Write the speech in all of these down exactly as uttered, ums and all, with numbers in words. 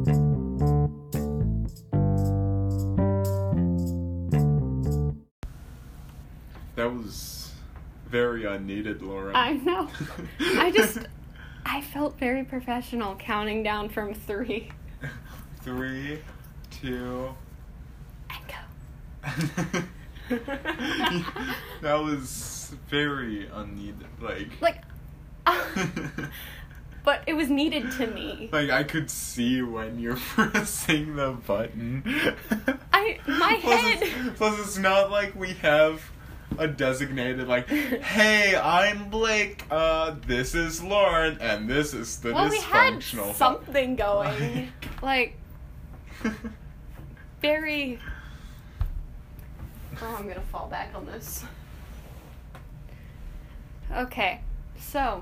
That was very unneeded, Lauren. I know. I just, I felt very professional counting down from three. Three, two, and go. That was very unneeded. Like, like, uh, but it was needed to me. Like, I could see when you're pressing the button. I, my plus head. It's, plus, it's not like we have a designated, like, hey, I'm Blake, uh, this is Lauren, and this is the well, dysfunctional. We had something going. Like, like very... Oh, I'm gonna fall back on this. Okay, so...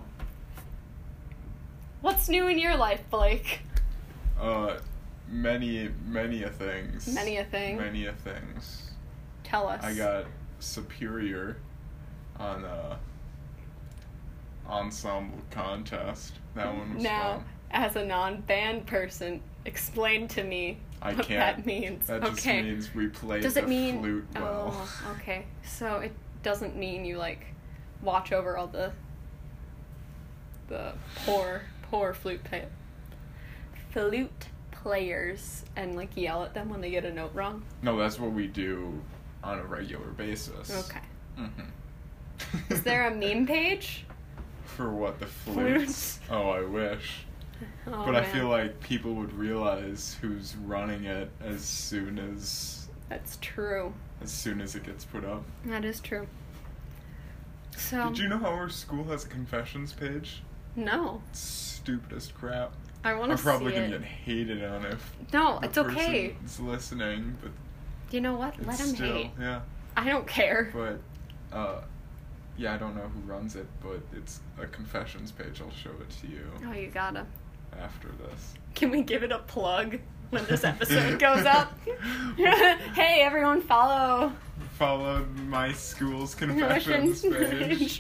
What's new in your life, Blake? Uh, many, many a things. Many a thing? Many a things. Tell us. I got superior on a ensemble contest. That one was now, fun. As a non-band person, explain to me I what can't. that means. That just okay. means we played Does the it mean, flute well. Oh, okay. So it doesn't mean you, like, watch over all the the poor, poor flute play- flute players and, like, yell at them when they get a note wrong? No, that's what we do on a regular basis. Okay. Mm-hmm. Is there a meme page? For what, the flutes? Flutes? Oh, I wish. Oh, but man. I feel like people would realize who's running it as soon as... That's true. As soon as it gets put up. That is true. So... Did you know how our school has a confessions page? No. Stupidest crap. I want to I'm see probably it. gonna get hated on if No, the it's okay. person's listening, but You know what? Let it's him still, hate. yeah. I don't care. But, uh, yeah, I don't know who runs it, but it's a confessions page. I'll show it to you Oh, you gotta. after this. Can we give it a plug when this episode goes up? Hey, everyone, follow. Follow my school's confessions page.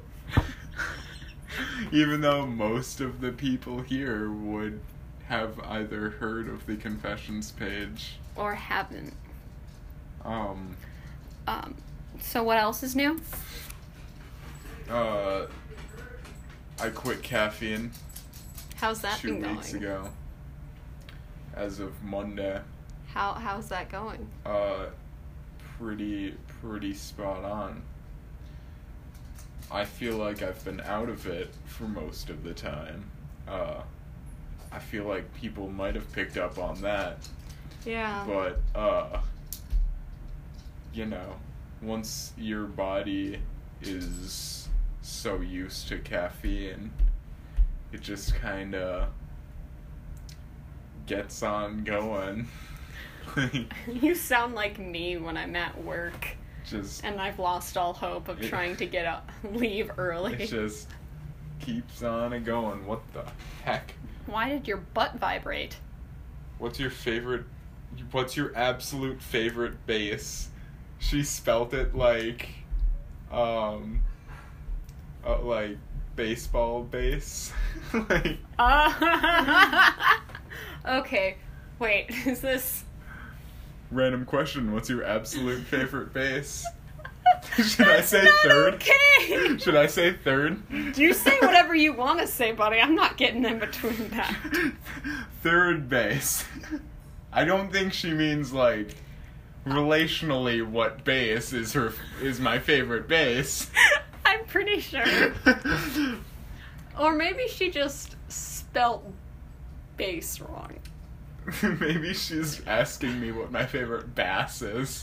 Even though most of the people here would have either heard of the confessions page. Or haven't. Um, Um, so what else is new? uh, I quit caffeine How's that two been going? weeks ago. As of Monday. How how's that going? Uh, pretty, pretty spot on. I feel like I've been out of it for most of the time. Uh, I feel like people might have picked up on that. Yeah. But, uh, you know, once your body is so used to caffeine, it just kind of gets on going. You sound like me when I'm at work. Just And I've lost all hope of it, trying to get up, leave early. It just keeps on a going. What the heck? Why did your butt vibrate? What's your favorite? What's your absolute favorite bass? She spelt it like, um, uh, like baseball bass. Like. Uh, okay, wait. Is this? Random question. What's your absolute favorite bass? Should I say not third? Okay. Should I say third? You say whatever you want to say, buddy. I'm not getting in between that. Third base. I don't think she means like relationally what bass is her is my favorite bass. I'm pretty sure. Or maybe she just spelt bass wrong. Maybe she's asking me what my favorite bass is.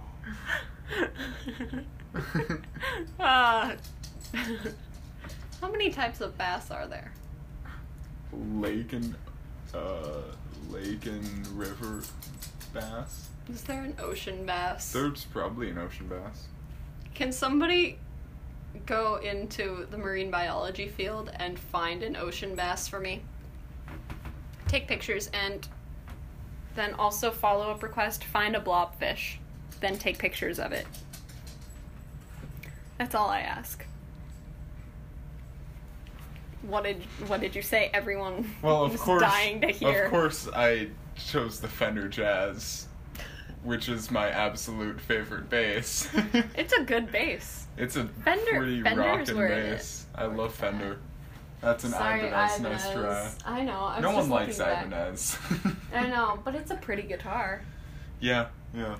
uh, how many types of bass are there? Lake and uh lake and river bass. Is there an ocean bass? There's probably an ocean bass. Can somebody go into the marine biology field and find an ocean bass for me? Take pictures and then also follow-up request, find a blobfish, then take pictures of it. That's all I ask. What did what did you say? Everyone Well, of was course, dying to hear. Of course, I chose the Fender Jazz, which is my absolute favorite bass. It's a good bass. It's a Fender- pretty Fender's rockin' where it bass. is. I love Fender. That's an Sorry, Ibanez Ibanez. Nostra. I know. I was No just one likes looking back. Ibanez. I know, but it's a pretty guitar. Yeah, yeah.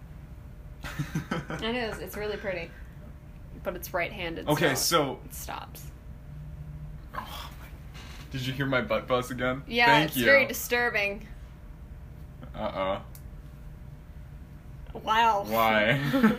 It is. It's really pretty. But it's right-handed. Okay, so so. it stops. Oh my. Did you hear my butt buzz again? Yeah, Thank it's you. very disturbing. Uh oh. Wow. Why?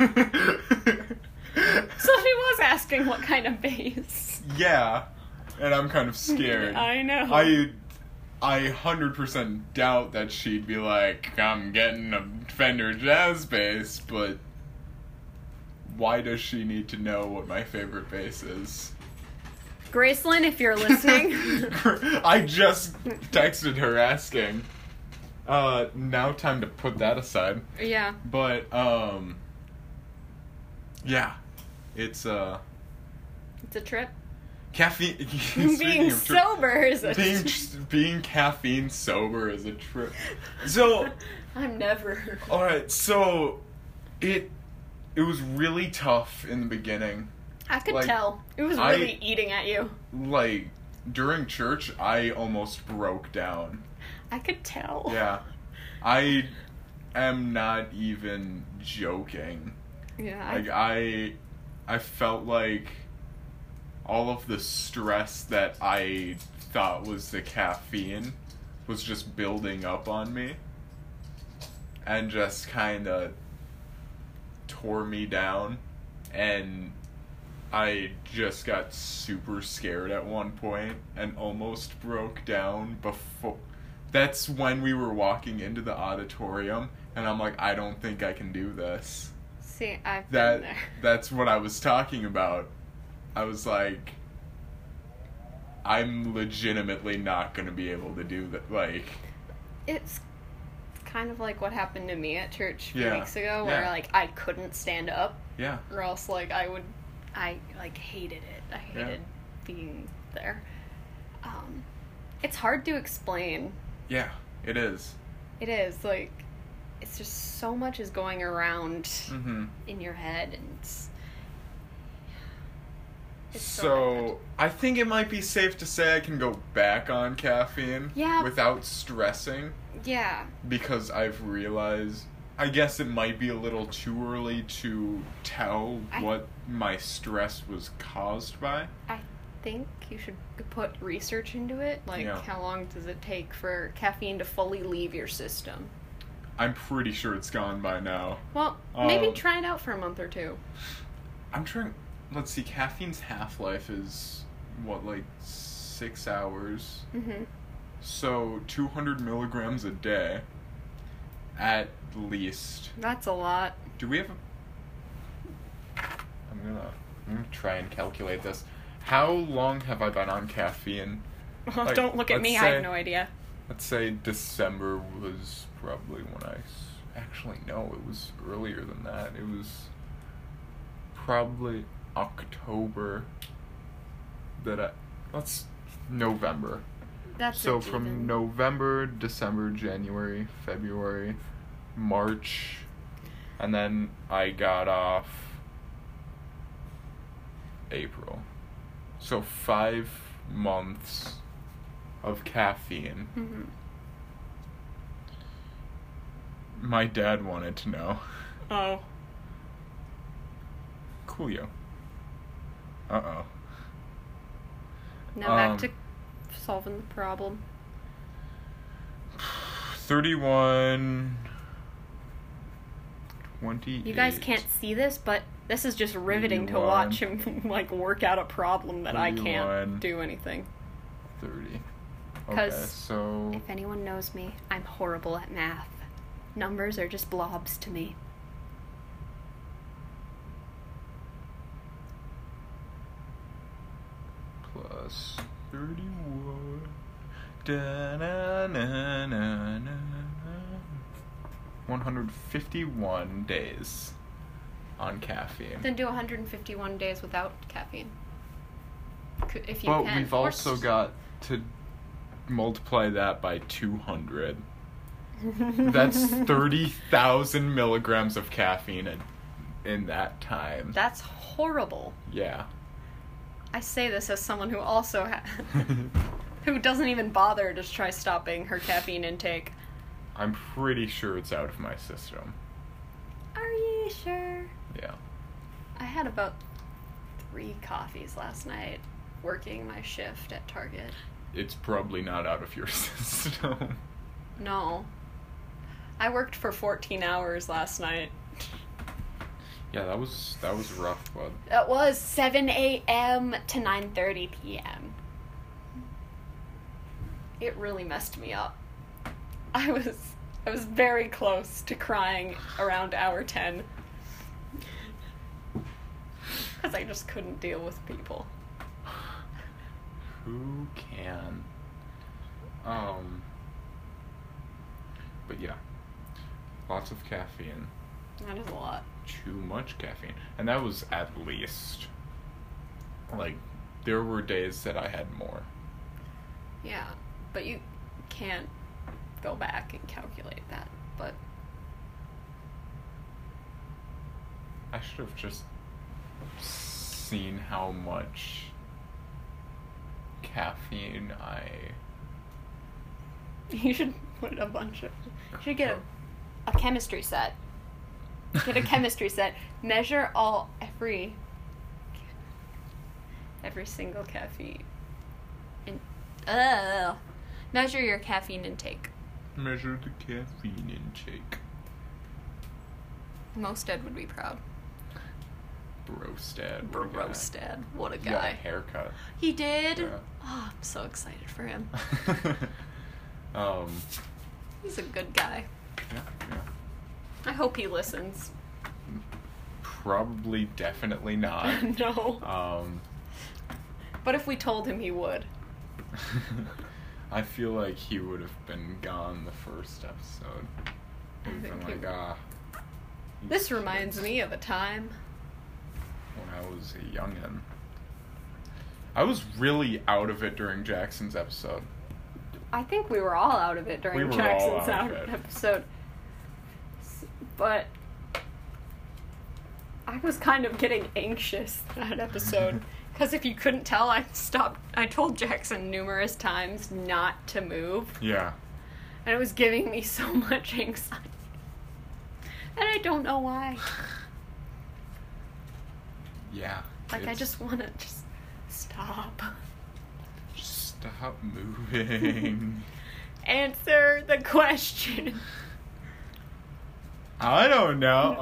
So she was asking what kind of bass. Yeah, and I'm kind of scared. I know. I, I one hundred percent doubt that she'd be like, I'm getting a Fender Jazz bass, but why does she need to know what my favorite bass is? Gracelyn, if you're listening. I just texted her asking. Uh, now time to put that aside. Yeah. But, um, yeah, it's, uh, It's a trip. caffeine, Being speaking of tri- sober is a being, being caffeine sober is a trip. So, I'm never. alright, so, it, it was really tough in the beginning. I could like, tell. It was I- really eating at you. Like, during church, I almost broke down. I could tell. Yeah. I am not even joking. Yeah. I- Like, I, I felt like all of the stress that I thought was the caffeine was just building up on me and just kind of tore me down, and I just got super scared at one point and almost broke down before. That's when we were walking into the auditorium, and I'm like, I don't think I can do this. See, I've That been there. that's what I was talking about. I was like, I'm legitimately not gonna be able to do that. Like, It's kind of like what happened to me at church a few Yeah. weeks ago, where Yeah. like I couldn't stand up, yeah, or else like I would, I like hated it. I hated being there. Um, it's hard to explain. yeah, it is. It is like, it's just so much is going around Mm-hmm. in your head, and it's. It's so So, I think it might be safe to say I can go back on caffeine Yeah. without stressing, Yeah. because I've realized, I guess it might be a little too early to tell I- what my stress was caused by. I think you should put research into it. Like, Yeah. how long does it take for caffeine to fully leave your system? I'm pretty sure it's gone by now. Well, maybe Um, try it out for a month or two. I'm trying. Let's see. Caffeine's half life is what, like six hours. Mm-hmm. So two hundred milligrams a day, at least. That's a lot. Do we have? A... I'm gonna. I'm gonna try and calculate this. How long have I been on caffeine? Well, Like, don't look at let's me. I say- have no idea. Let's say December was probably when I. s- Actually, no. It was earlier than that. It was probably October. That I. Let's November. That's So it from even. November, December, January, February, March, and then I got off April. So five months of caffeine. Mhm. My dad wanted to know. Oh. Coolio. Uh-oh. Now back Um, to solving the problem. thirty-one... twenty-eight. You guys can't see this, but this is just riveting to watch him like work out a problem that I thirty-one. can't do anything. thirty. Okay, 'Cause so... If anyone knows me, I'm horrible at math. Numbers are just blobs to me. Plus thirty-one. Da-na-na-na-na-na. one hundred fifty-one days on caffeine. Then do one hundred fifty-one days without caffeine. c- if you But can. we've Or also s- got to multiply that by two hundred. That's thirty thousand milligrams of caffeine in, in that time. That's horrible. Yeah. I say this as someone who also ha- who doesn't even bother to try stopping her caffeine intake. I'm pretty sure it's out of my system. Are you sure? Yeah. I had about three coffees last night working my shift at Target. It's probably not out of your system. No. I worked for fourteen hours last night. Yeah, that was that was rough, bud. That was seven a.m. to nine thirty p.m. It really messed me up. I was I was very close to crying around hour ten. Because I just couldn't deal with people. Who can? Um. But yeah, lots of caffeine. That is a lot. Too much caffeine, and that was at least. Like, there were days that I had more. Yeah, but you can't go back and calculate that. But I should have just seen how much caffeine I. you should put a bunch of. You should get a, a chemistry set. Get a chemistry set. Measure all every every single caffeine. In, uh, measure your caffeine intake. Measure the caffeine intake. Mostad would be proud. Brostad. what a guy. Brostad. What a He got a guy. haircut. He did? Yeah. Oh, I'm so excited for him. um. He's a good guy. Yeah. Yeah. I hope he listens. Probably, definitely not. No. Um. But if we told him, he would. I feel like he would have been gone the first episode. I He'd think been he like, would. ah. This reminds me of a time. When I was a youngin'. I was really out of it during Jackson's episode. I think we were all out of it during We were all Jackson's out of out it. episode. S- But I was kind of getting anxious that episode. Because if you couldn't tell, I stopped. I told Jackson numerous times not to move. Yeah. And it was giving me so much anxiety. And I don't know why. Yeah. Like, I it's- just want to just stop. Just stop moving. Answer the question. I don't know.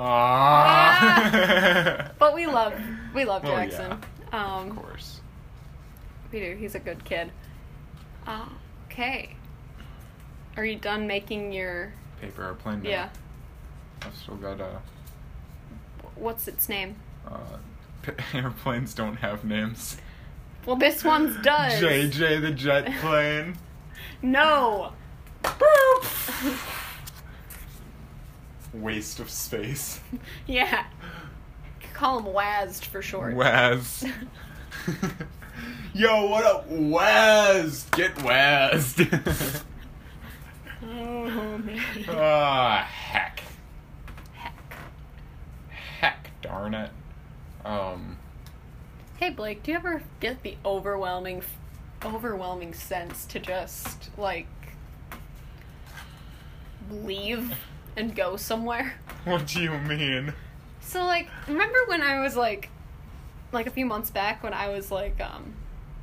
Ah. But we love, we love Well, Jackson. yeah, Um, of course. We do. He's a good kid. Uh, okay. Are you done making your... Paper airplane. No. Yeah. I've still got a. What's its name? Uh, p- airplanes don't have names. Well, this one's does. J J the jet plane. No. Boop. Waste of space. Yeah. Call him Wazd for short. Waz. Yo, what up, Waz? Get Wazed. Oh, man. Ah, heck. Heck. Heck, darn it. Um, Hey, Blake, do you ever get the overwhelming, overwhelming sense to just, like, leave and go somewhere? what do you mean? So, like, remember when I was, like, like, a few months back when I was, like, um,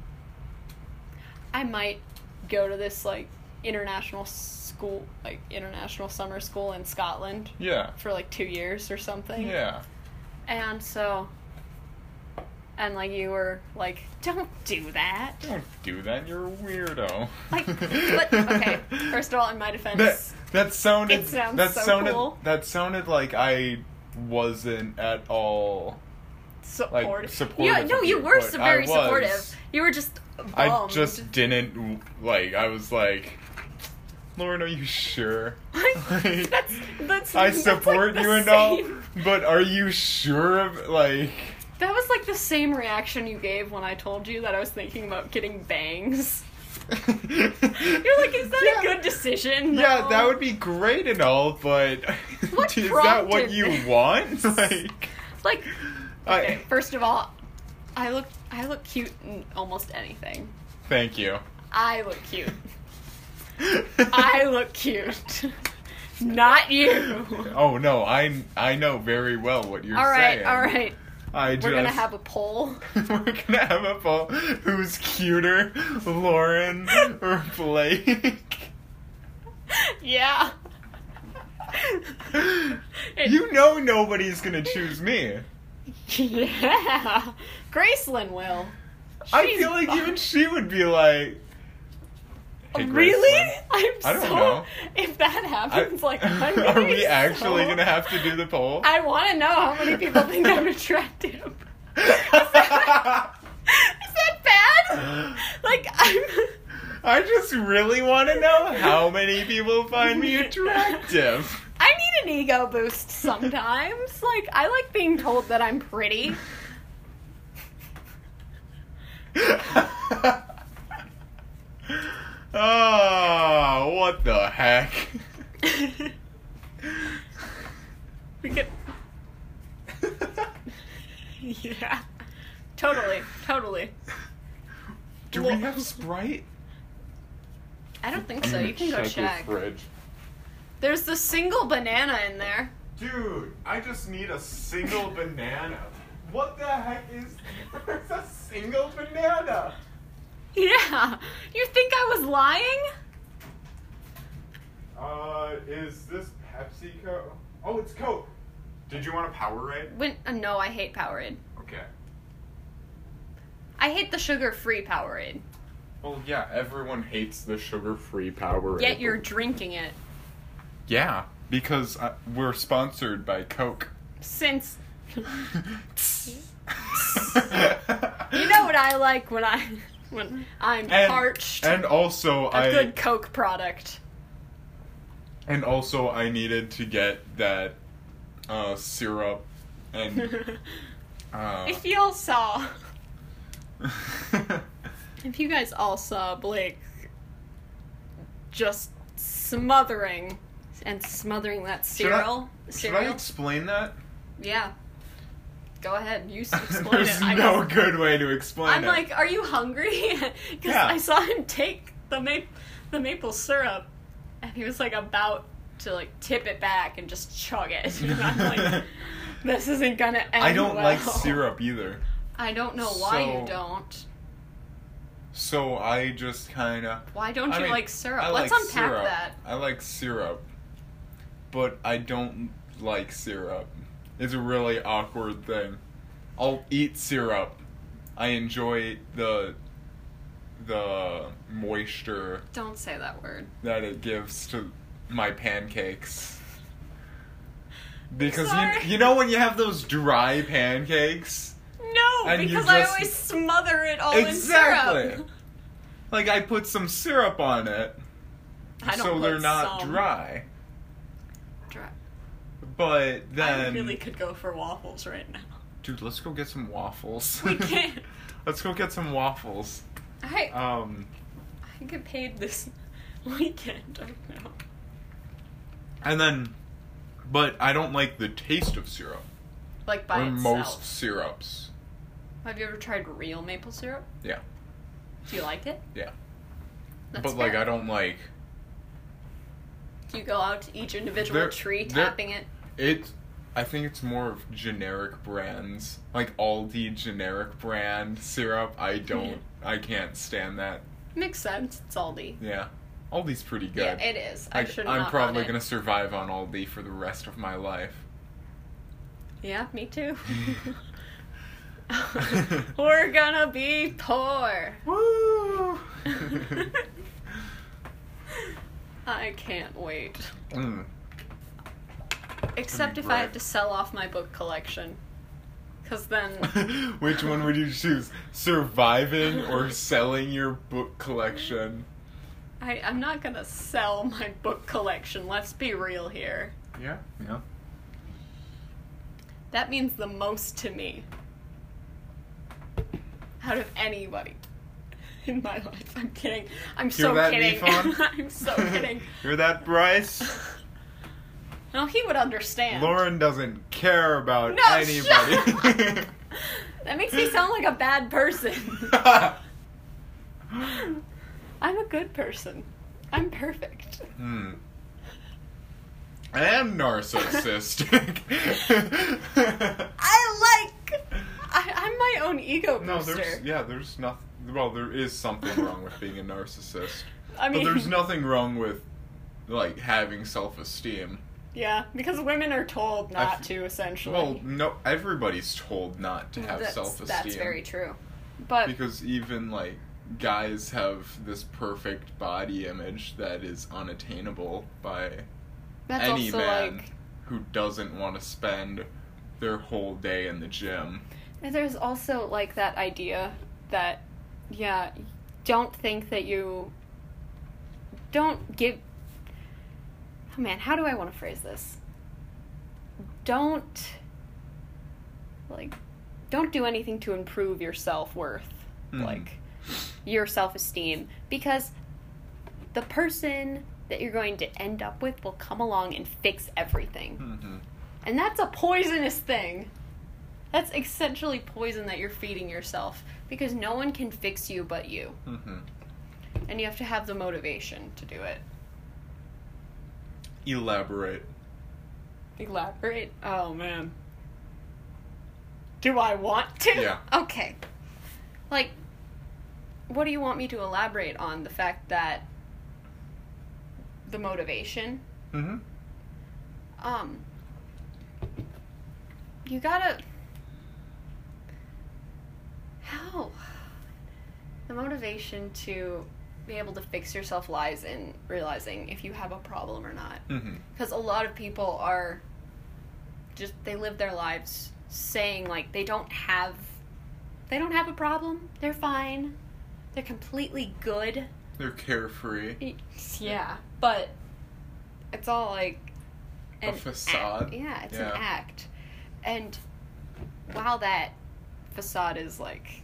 I might go to this, like, international school, like, international summer school in Scotland Yeah. for, like, two years or something. Yeah. And so, and, like, you were like, don't do that. Don't do that, you're a weirdo. Like, but, okay, first of all, in my defense, That, that sounded, It sounds that so sounded, cool. that sounded like I wasn't at all, supportive. like, supportive Yeah, no, of you you, were but so I very was. supportive. You were just bummed. I just didn't, like, I was like, Lauren, are you sure? Like, that's, that's, I that's support like you the and all, same. but are you sure of, like... That was like the same reaction you gave when I told you that I was thinking about getting bangs. You're like, is that Yeah. a good decision? Yeah, No. that would be great and all, but What is that what prompted you this? want? Like, Like, I- okay, first of all, I look I look cute in almost anything. thank you. I look cute. I look cute. Not you. Oh no, I I know very well what you're All right, saying. all right. I just We're gonna have a poll. we're gonna have a poll. Who's cuter, Lauren or Blake? Yeah. It- You know nobody's gonna choose me. Yeah. Gracelyn will. I She's feel like fun. even she would be like, hey, Really? Gracelyn. I'm I don't so. know. If that I- happens, like, I'm are gonna we be actually so- gonna have to do the poll? I want to know how many people think I'm attractive. Is that bad? Like, I'm. I just really want to know how many people find me attractive. I need an ego boost sometimes. Like, I like being told that I'm pretty. Oh, what the heck? We could. Yeah. Totally. Totally. Do Well- we have Sprite? I don't think I'm so. gonna You can go the check. fridge. There's the single banana in there. Dude, I just need a single banana. What the heck is there's a single banana? Yeah. You think I was lying? Uh, is this Pepsi Coke? Oh, it's Coke. Did you want a Powerade? When, uh, no, I hate Powerade. Okay. I hate the sugar-free Powerade. Well, yeah, everyone hates the sugar-free Powerade. Yet you're drinking it. Yeah, because uh, we're sponsored by Coke. Since you you know what I like when I when I'm and, parched. And also, a I good Coke product. and also I needed to get that uh, syrup and. Uh, If you all saw, if you guys all saw Blake just smothering and smothering that Should I- cereal, Should I cereal. explain that? Yeah. Go ahead. You s- explain There's it. I no guess. good way to explain I'm it. like, are you hungry? Because Yeah. I saw him take the ma- the maple syrup, and he was like about to like tip it back and just chug it. And I'm like, this isn't gonna end I don't well. like syrup either. I don't know why So- you don't. So I just kind of. Why don't I you mean, like syrup? I Let's like unpack syrup. that. I like syrup, but I don't like syrup. It's a really awkward thing. I'll eat syrup. I enjoy the the moisture Don't say that word. that it gives to my pancakes. Because Sorry. you you know when you have those dry pancakes? No, And you because I just- always smother it all Exactly. in syrup. Like I put some syrup on it, I don't so put they're not some. dry. Dry. But then, I really could go for waffles right now. dude, let's go get some waffles. We can't. Let's go get some waffles. I Um, I get paid this weekend. I don't know. and then, but I don't like the taste of syrup. Like by or itself. most syrups. Have you ever tried real maple syrup? Yeah. Do you like it? Yeah. That's but like fair. I don't like Do you go out to each individual There- tree there- tapping it? it. I think it's more of generic brands, like Aldi generic brand syrup. I don't. I can't stand that. Makes sense. It's Aldi. Yeah, Aldi's pretty good. Yeah, it is. I Like, should I'm not probably on it. gonna survive on Aldi for the rest of my life. Yeah, me too. We're gonna be poor. Woo! I can't wait. Mm. Except be if I great. have to sell off my book collection. Because then. Which one would you choose? Surviving or selling your book collection? I, I'm not gonna sell my book collection, let's be real here. Yeah, yeah. That means the most to me. out of anybody in my life. I'm kidding. I'm Hear so that, kidding. Nifon? I'm so kidding. Hear that, Bryce? No, he would understand. Lauren doesn't care about No, anybody. That makes me sound like a bad person. I'm a good person. I'm perfect. Hmm. And narcissistic. I like... I, I'm my own ego No, booster. there's yeah, there's nothing. Well, there is something wrong with being a narcissist. I mean... But there's nothing wrong with like having self-esteem. Yeah, because women are told I not f- to, essentially. Well, no, everybody's told not to have that's, self-esteem. That's very true. But... Because even like guys have this perfect body image that is unattainable by That's any also man like... who doesn't want to spend their whole day in the gym. And there's also, like, that idea that, yeah, don't think that you... Don't give... Oh, man, how do I want to phrase this? Don't... Like, don't do anything to improve your self-worth. Mm. Like, your self-esteem. Because the person that you're going to end up with will come along and fix everything. Mm-hmm. And that's a poisonous thing. That's essentially poison that you're feeding yourself. Because no one can fix you but you. Mm-hmm. And you have to have the motivation to do it. Elaborate. Elaborate? Oh, man. Do I want to? Yeah. Okay. Like, what do you want me to elaborate on? The fact that the motivation? Mm-hmm. Um, you gotta... How? The motivation to be able to fix yourself lies in realizing if you have a problem or not. Mm-hmm. Because a lot of people are just, they live their lives saying, like, they don't have, they don't have a problem. They're fine. They're completely good. They're carefree. Yeah, but it's all, like, A facade. Act. Yeah, it's Yeah. an act. And while that facade is, like,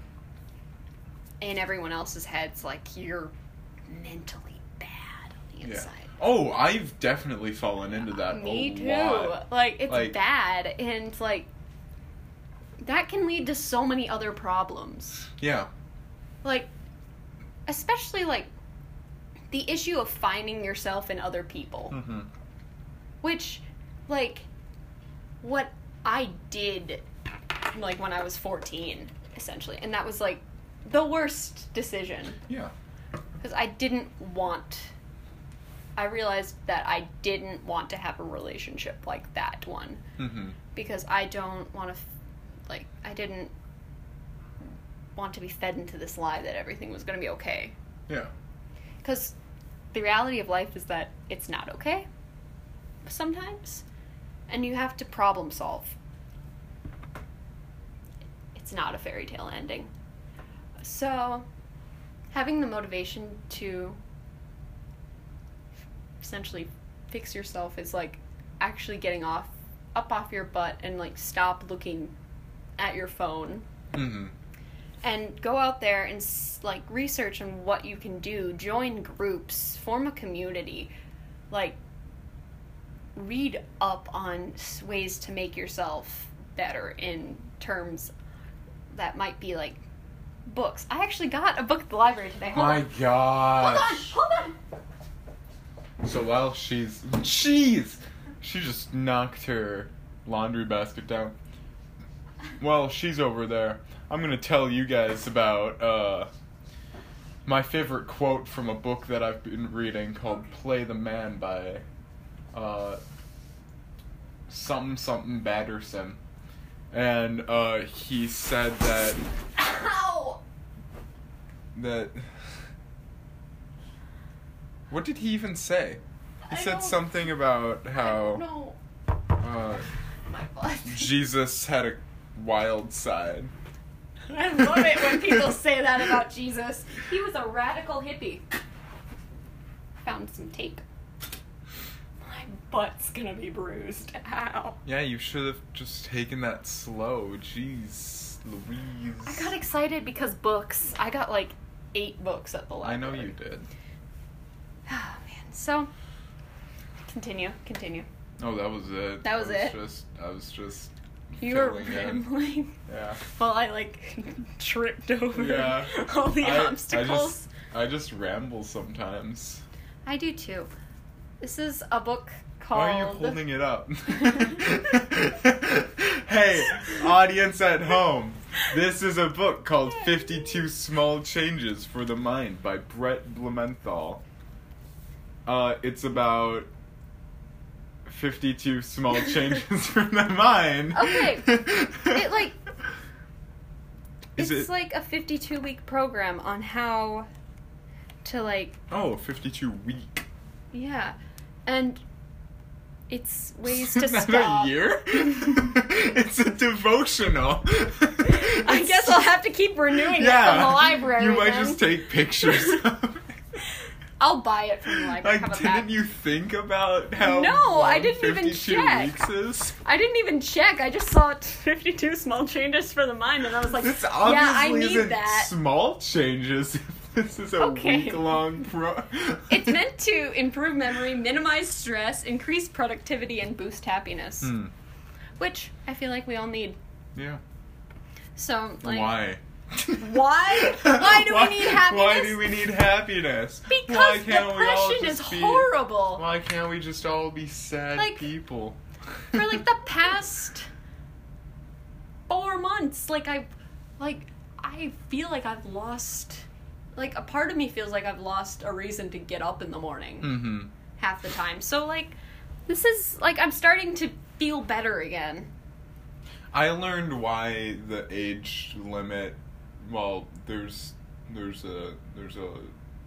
in everyone else's heads, like, you're mentally bad on the inside. Yeah. Oh, I've definitely fallen into that Me a too. lot. Like, it's Like- bad, and, like, that can lead to so many other problems. Yeah. Like, especially, like, the issue of finding yourself in other people. Mm-hmm. Which, like, what I did, like, when I was fourteen, essentially. And that was, like, the worst decision. Yeah. Because I didn't want... I realized that I didn't want to have a relationship like that one. Mm-hmm. Because I don't want to... F- like, I didn't want to be fed into this lie that everything was going to be okay. Yeah. Because the reality of life is that it's not okay sometimes, and you have to problem solve. It's not a fairy tale ending. So, having the motivation to essentially fix yourself is like actually getting off, up off your butt and like stop looking at your phone. Mm-hmm. And go out there and, like, research on what you can do. Join groups. Form a community. Like, read up on ways to make yourself better in terms that might be, like, books. I actually got a book at the library today. Hold My on. gosh. Hold on, hold on. So while she's... Jeez! She just knocked her laundry basket down. Well, she's over there. I'm going to tell you guys about uh, my favorite quote from a book that I've been reading called Play the Man by uh, something something Batterson. And uh, he said that... Ow! That... What did he even say? He I said don't- something about how No. uh, My butt. Jesus had a wild side. I love it when people say that about Jesus. He was a radical hippie. Found some tape. My butt's gonna be bruised. Ow. Yeah, you should have just taken that slow. Jeez. Louise. I got excited because books. I got like eight books at the I library. know you did. Oh man. So continue, continue. Oh, that was it. That was I it? Just, I was just. You were filling in. rambling Yeah. while I like tripped over Yeah. all the I, obstacles. I just, I just ramble sometimes. I do too. This is a book called. Why are you holding it up? Hey, audience at home. This is a book called fifty-two Small Changes for the Mind by Brett Blumenthal. Uh, it's about fifty-two small changes for the mind. Okay. It like Is it's it? like a fifty-two week program on how to like Oh, fifty-two week. yeah, and it's ways to Isn't that stop. a year? It's a devotional. I guess I'll have to keep renewing Yeah, it from the library. you might then. just take pictures of it. I'll buy it from the library. How Like, about didn't that? you think about how No, I long didn't even fifty-two check. weeks is? I didn't even check. I just saw fifty-two small changes for the mind, and I was like, This yeah, obviously I need isn't that. small changes. This is a Okay. week-long pro. It's meant to improve memory, minimize stress, increase productivity, and boost happiness. Hmm. Which I feel like we all need. Yeah. So, like, Why? Why? Why do we Why- need happiness? Why do we need happiness? Because Why can't we all depression is just be, horrible. Why can't we just all be sad Like, people? For like the past four months, like I, like I feel like I've lost. Like a part of me feels like I've lost a reason to get up in the morning Mm-hmm. half the time. So like, this is like I'm starting to feel better again. I learned why the age limit. Well, there's there's a there's a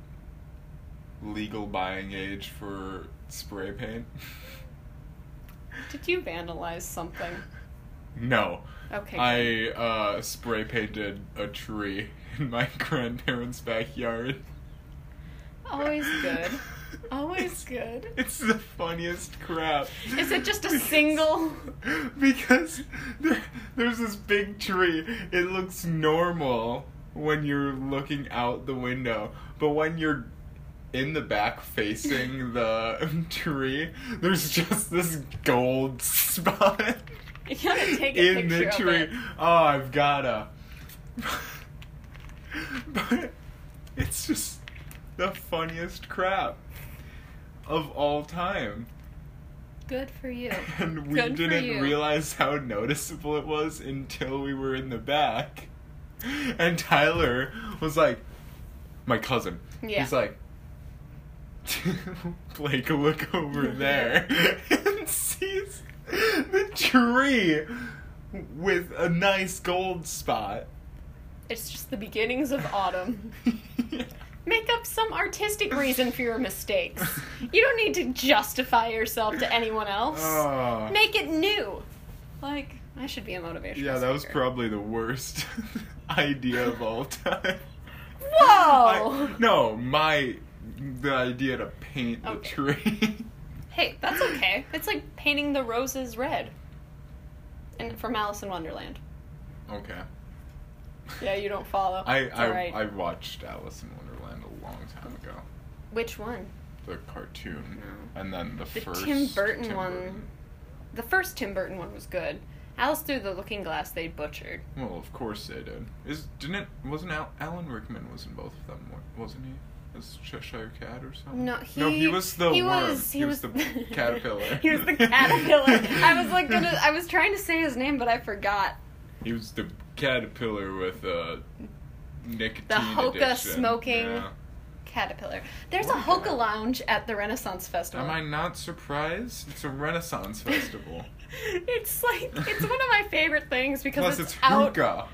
legal buying age for spray paint. Did you vandalize something? No, Okay. I uh, spray painted a tree in my grandparents' backyard. Always good. Always It's- good. It's the funniest crap. Is it just a Because- single? Because there, there's this big tree. It looks normal when you're looking out the window, but when you're in the back facing the tree, there's just this gold spot You gotta take a in picture the of tree. it. Oh, I've gotta. But it's just the funniest crap of all time. Good for you. And we Good for didn't you. realize how noticeable it was until we were in the back. And Tyler was like, my cousin. Yeah. He's like, Blake, look over there. And sees the tree with a nice gold spot. It's just the beginnings of autumn. Make up some artistic reason for your mistakes. You don't need to justify yourself to anyone else. Oh. Make it new. Like, I should be a motivational Yeah, that was speaker. probably the worst idea of all time. Whoa! I- no, my the idea to paint the Okay. tree. Hey, that's okay. It's like painting the roses red. And from Alice in Wonderland. Okay. Yeah, you don't follow. I It's I, alright. I watched Alice in Wonderland a long time ago. Which one? The cartoon, No. and then the, The first Tim Burton Tim one. Burton. The first Tim Burton one was good. Alice Through the Looking Glass they butchered. Well, of course they did. Is didn't it? Wasn't Al, Alan Rickman was in both of them? wa- Wasn't he? As Cheshire Cat or something? No, he. no, he was the he worm. Was, he, was, the caterpillar. he was the caterpillar. I was like gonna. I was trying to say his name, but I forgot. He was the caterpillar with a nicotine The hookah addiction. smoking Yeah. caterpillar. There's What a is hookah that? lounge at the Renaissance Festival. Am I not surprised? It's a Renaissance festival. It's like it's one of my favorite things because Plus, it's, it's out. hookah.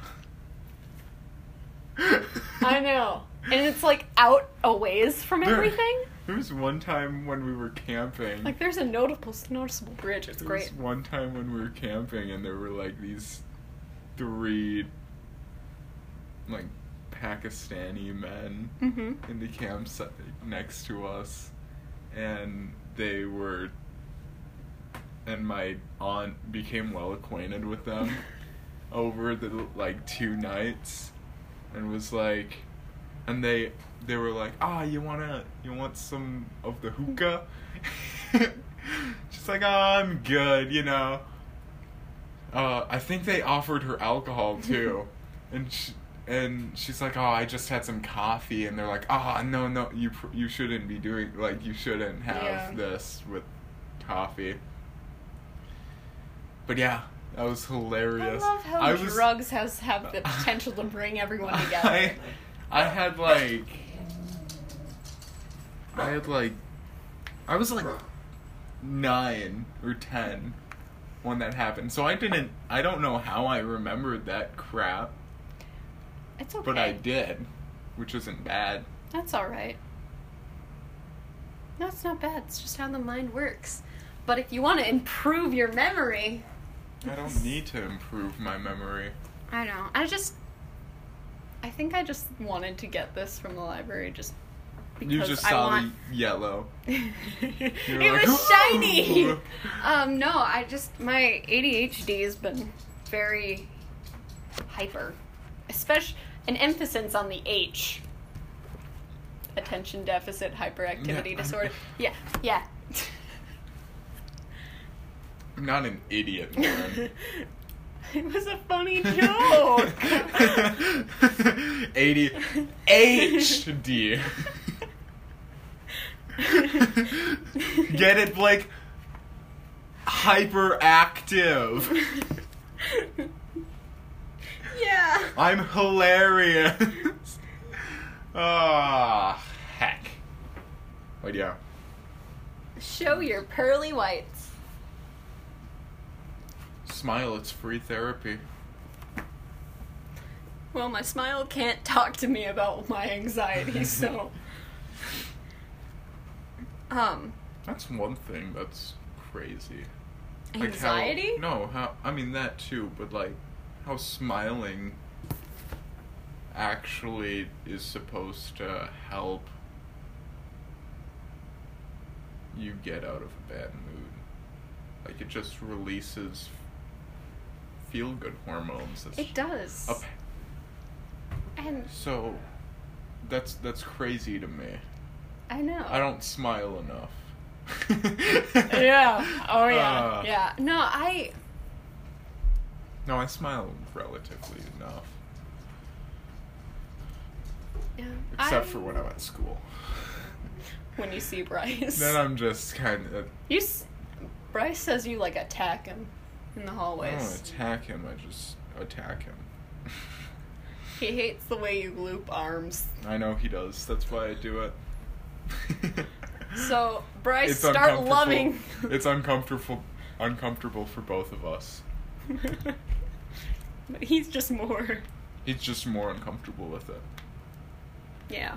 I know, and it's like out a ways from There- everything. There was one time when we were camping. Like there's a notable noticeable bridge. It's There great. was one time when we were camping and there were like these three like Pakistani men Mm-hmm. in the campsite next to us, and they were and my aunt became well acquainted with them. over the like two nights, and was like, and they they were like, ah, you wanna you want some of the hookah? She's like, oh, I'm good, you know. Uh, I think they offered her alcohol too, and she, and she's like, oh, I just had some coffee, and they're like, ah, oh, no, no, you pr- you shouldn't be doing like you shouldn't have Yeah. this with coffee. But yeah, that was hilarious. I love how I was, drugs has have the potential to bring everyone together. I, I had like, I had like, I was like nine or ten when that happened. So I didn't, I don't know how I remembered that crap, It's okay. but I did, which isn't bad. That's all right. No, it's not bad. It's just how the mind works. But if you want to improve your memory, I don't need to improve my memory. I know. I just, I think I just wanted to get this from the library just because You just I saw want. the yellow. it You were like, was shiny. "Ooh." Um, no, I just my A D H D has been very hyper, especially an emphasis on the H. Attention deficit hyperactivity Yeah, disorder. I'm- Yeah, yeah. I'm not an idiot, man. It was a funny joke. A D H D. Get it, Blake? Hyperactive. Yeah. I'm hilarious. Ah, heck. Wait, yeah. Show your pearly whites. Smile, it's free therapy. Well, my smile can't talk to me about my anxiety, so. Um, That's one thing that's crazy. anxiety? Like how, no, how I mean that too, but like how smiling actually is supposed to help you get out of a bad mood. Like it just releases feel good hormones. It's It does. up- And So that's that's crazy to me. I know. I don't smile enough. Yeah. Oh yeah. Uh. yeah. No, I. No, I smile relatively enough. Yeah. Except I- for when I'm at school. When you see Bryce. Then I'm just kind of. You. S- Bryce says you like attack him in the I hallways. don't attack him, I just attack him. He hates the way you loop arms. I know he does. That's why I do it. So Bryce, It's start uncomfortable. loving. It's uncomfortable. Uncomfortable for both of us. But he's just more. He's just more uncomfortable with it. Yeah.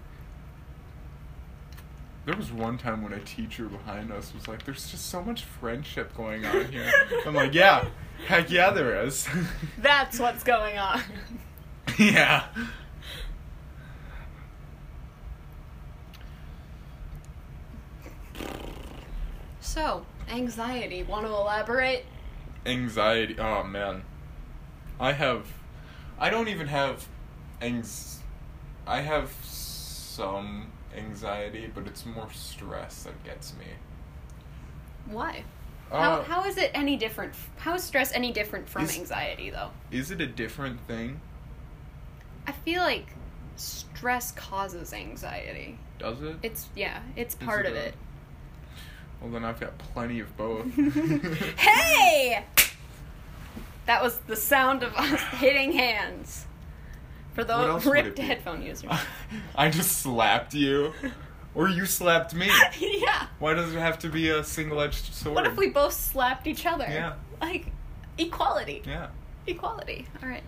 There was one time when a teacher behind us was like, "There's just so much friendship going on here." I'm like, "Yeah, heck yeah, there is." That's what's going on. Yeah. So, anxiety. Want to elaborate? Anxiety. Oh man, I have. I don't even have. Anx- I have some anxiety, but it's more stress that gets me. Why? Uh, how how is it any different? How is stress any different from Is- anxiety, though? Is it a different thing? I feel like stress causes anxiety. Does it? It's yeah, it's part it of a- it. Well, then I've got plenty of both. Hey! That was the sound of us hitting hands. For What those else would ripped it be? headphone users. I just slapped you, or you slapped me. Yeah. Why does it have to be a single-edged sword? What if we both slapped each other? Yeah. Like, equality. Yeah. Equality. All right.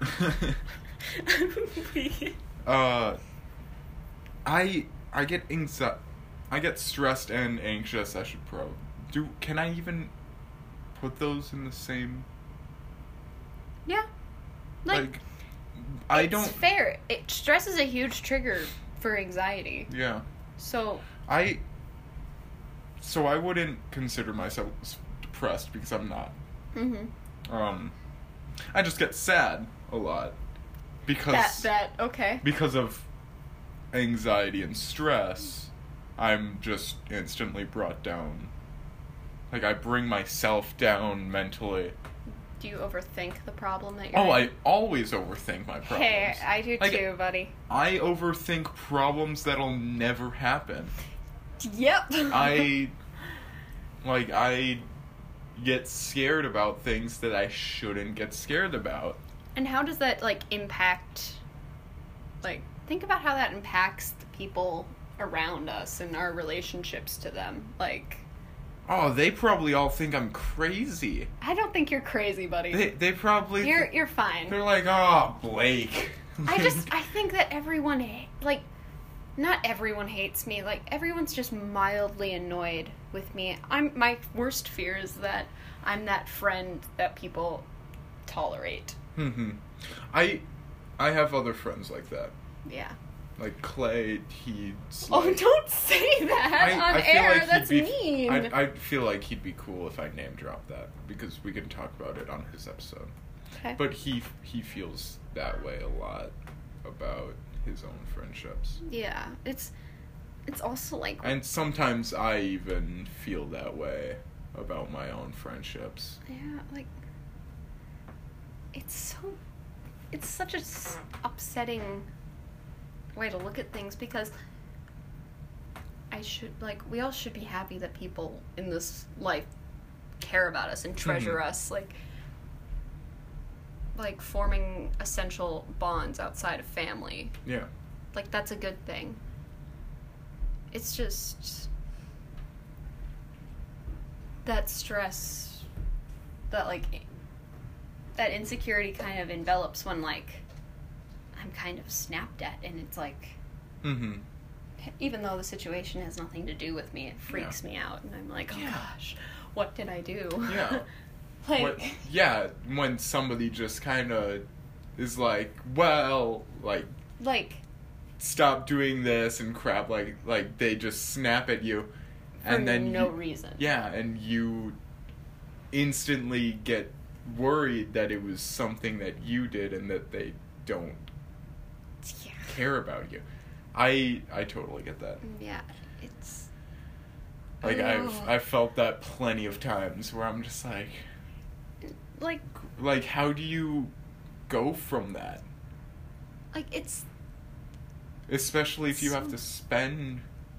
uh, I I get anxi- I get stressed and anxious. I should pro. Do can I even put those in the same? Yeah. Like, Like, I it's don't. fair. It, stress is a huge trigger for anxiety. Yeah. So, I. So I wouldn't consider myself s- depressed because I'm not. mhm. Um, I just get sad a lot because That that okay. because of anxiety and stress. I'm just instantly brought down. Like, I bring myself down mentally. Do you overthink the problem that you're Oh, in? I always overthink my problems. Hey, I do Like, too, buddy. I overthink problems that'll never happen. Yep. I, like, I get scared about things that I shouldn't get scared about. And how does that, like, impact, like, think about how that impacts the people around us and our relationships to them. Like, Oh, they probably all think I'm crazy. I don't think you're crazy, buddy. They they probably You're you're fine. they're like, oh, Blake. I just I think that everyone ha- like not everyone hates me. Like, everyone's just mildly annoyed with me. I'm my worst fear is that I'm that friend that people tolerate. Mm-hmm. I I have other friends like that. Yeah. Like Clay, he's Oh, like, don't say that I, on I feel air. like he'd That's be, mean. I, I feel like he'd be cool if I name drop that because we can talk about it on his episode. Okay. But he he feels that way a lot about his own friendships. Yeah, it's it's also like And sometimes I even feel that way about my own friendships. yeah, like it's so it's such a s- upsetting way to look at things because I should like we all should be happy that people in this life care about us and treasure Mhm. us, like like forming essential bonds outside of family. Yeah. Like, that's a good thing. It's just that stress, that like that insecurity kind of envelops when like I'm kind of snapped at, and it's like, Mm-hmm. even though the situation has nothing to do with me, it freaks Yeah. me out, and I'm like, oh Yeah. gosh, what did I do? Yeah. like, What, yeah, when somebody just kind of is like, well, like, like stop doing this and crap, like, like they just snap at you, for and then no you, reason. yeah, and you instantly get worried that it was something that you did and that they don't Yeah. care about you. I I totally get that. Yeah, it's Like, I I've know. I've felt that plenty of times where I'm just like, like like how do you go from that? like it's Especially if you So- have to spend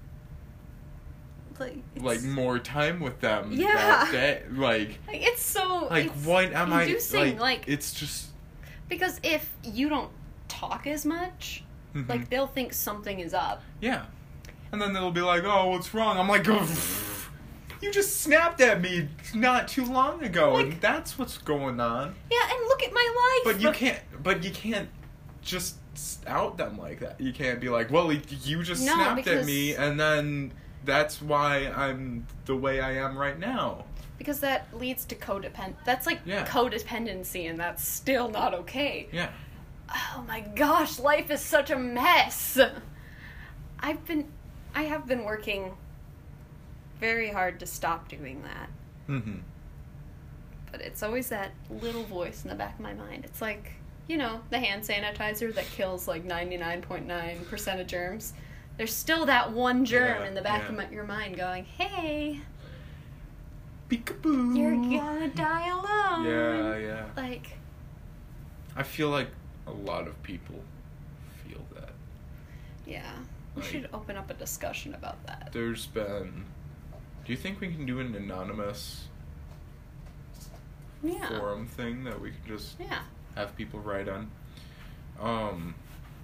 like it's, like more time with them Yeah. that day. Like like it's so like it's what am I inducing, like, like it's just because if you don't talk as much, mhm. like they'll think something is up. yeah. And then they'll be like, "Oh, what's wrong?" I'm like, oh, "You just snapped at me not too long ago, and Like- that's what's going on." Yeah, and look at my life. But you can't but you can't just out them like that. You can't be like, "Well, you just No, snapped at because- me and then that's why I'm the way I am right now." because that leads to codependent. That's like Yeah. codependency, and that's still not okay. Yeah. Oh my gosh, life is such a mess. I've been, I have been working very hard to stop doing that. Mhm. But it's always that little voice in the back of my mind. It's like, you know, the hand sanitizer that kills like ninety-nine point nine percent of germs. There's still that one germ Yeah, in the back yeah. of my, your mind going, hey, Peekaboo. you're gonna die alone. Yeah, yeah. Like, I feel like a lot of people feel that. yeah. We Like- should open up a discussion about that. There's been. Do you think we can do an anonymous Yeah. forum thing that we can just Yeah. have people write on? Um.